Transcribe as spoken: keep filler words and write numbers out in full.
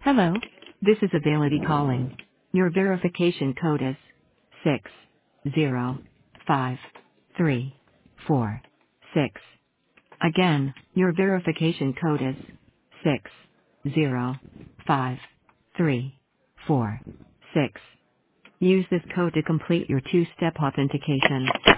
Hello, this is Availity calling. Your verification code is six zero five three four six. Again, your verification code is six zero five three four six. Use this code to complete your two-step authentication.